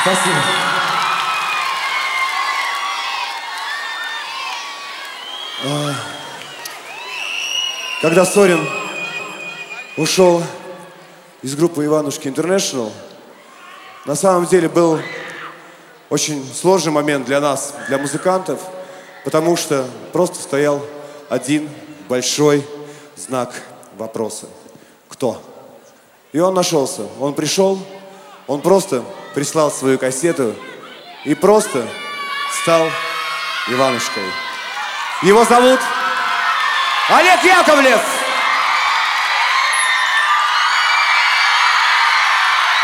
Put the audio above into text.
Спасибо. Когда Сорин ушел из группы Иванушки Интернешнл, на самом деле был очень сложный момент для нас, для музыкантов, потому что просто стоял один большой знак вопроса. Кто? И он нашелся. Он пришел, он просто прислал свою кассету и просто стал Иванушкой. Его зовут Олег Яковлев!